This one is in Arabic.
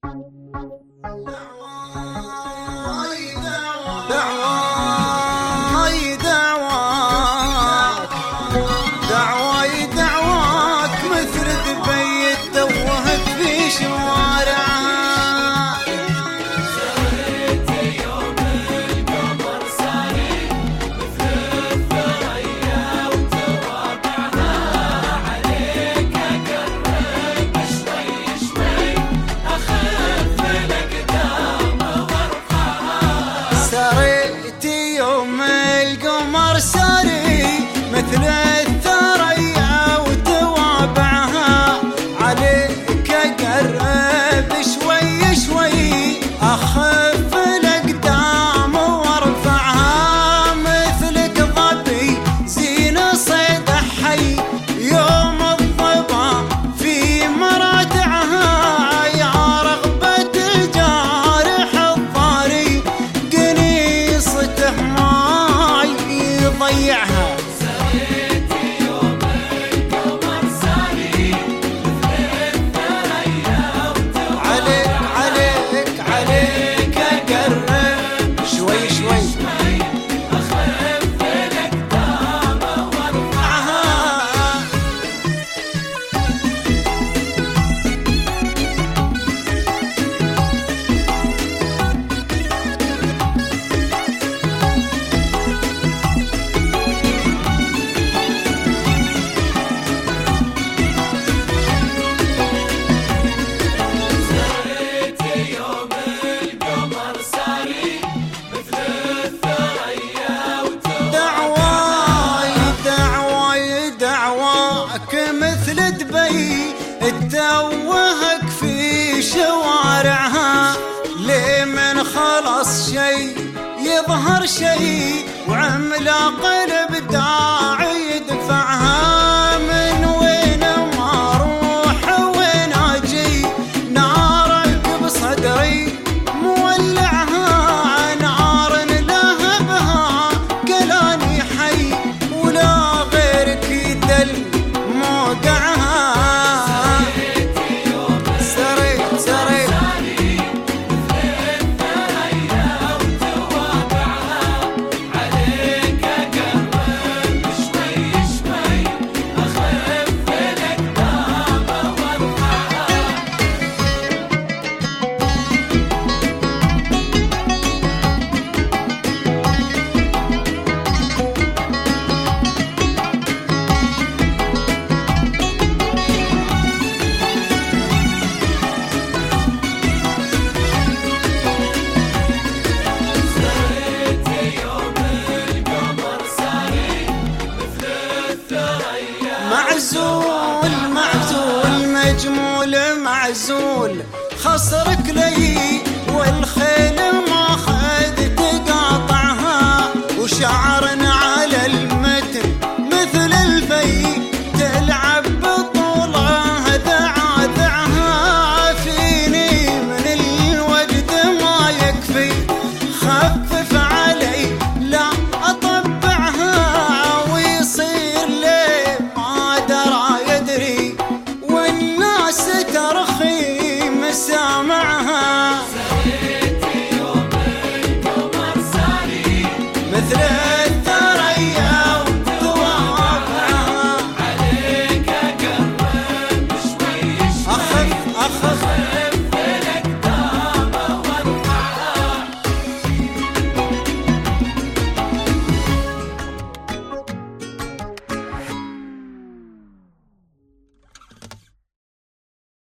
دعواك مثل دبي توهك في شوارعها. سريت يوم القمر ساري مثل الثريا وتوابعها، عليك اقرب شوي شوي اخف الاقدام وارفعها. سريت يوم القمر ساري مثل الثريا وتوابعها، عليك اقرب شوي شوي اخف الاقدام وارفعها. مثلك ظبي زين صيد حي يوم الظبا في مراتعها، يا رغبة الجارح الضاري قنيصته ما يضيعها. سريت يوم القمر ساري مثل الثريا عليك اقرب شوي شوي اخف الاقدام وارفعها. سريت يوم القمر ساري مثل الثريا دعواك مثل دبي تتوهك في شوارعها. ليه من خلص شي يظهر شي وعملاق الابداع يدفعها. من وين ما اروح وين اجي نارك بصدري مولعها. نار لهبها كلاني حي ولا غيرك يدل موقعها. سريت يوم سريت ساري مثل الثريا وتوابعها، عليك اقرب شوي شوي اخف الاقدام وارفعها. سريت يوم القمر ساري مثل الثريا معزول مجمول معزول خصرك لي